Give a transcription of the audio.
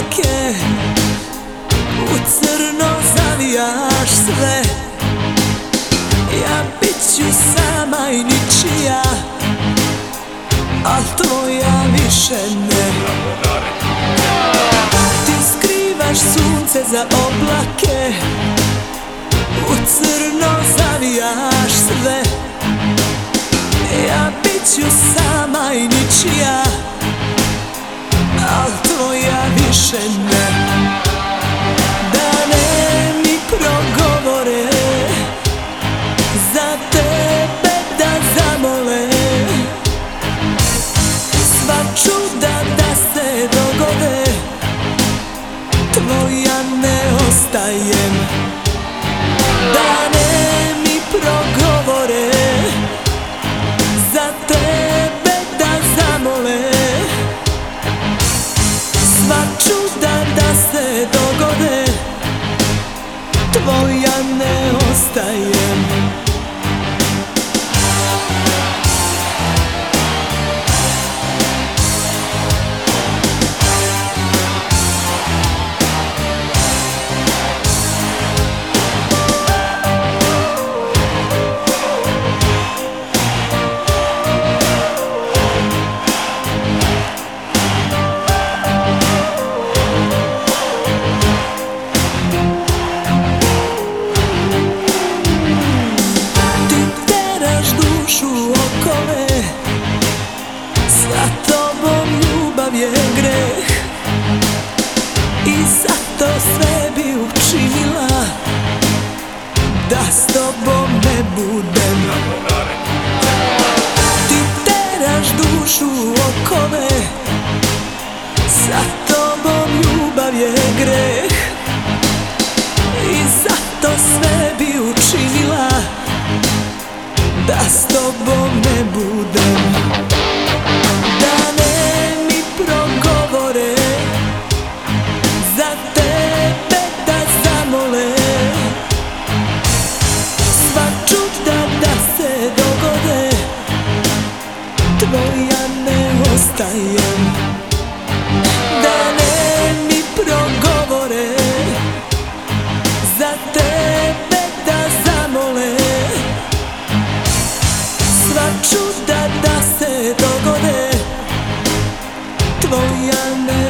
oblake, u crno zavijaš sve. Ja bit ću sama i ničija, al tvoja više ne. Ti skrivaš sunce za oblake, u crno zavijaš sve. Ja bit ću sama i ničija, al tvoja više ne. Dane mi progovore, za tebe da zamole. Sva čuda da se dogode, tvoja ne ostajem. Dane mi progovore, za tebe da zamole. Sva čuda da se dogode, tvoja ne ostajem. Sa tobom ljubav je greh i zato sve bi učinila da s tobom ne budem. Ti teraš dušu u okove, sa tobom ljubav je greh i zato sve bi učinila da s tobom ne budem. Dane mi progovore, za tebe da zamole. Sva čuda da se dogode, tvoja ne ostajem. Dane mi progovore, za tebe da zamole. Sva čuda da se dogode, tvoja ne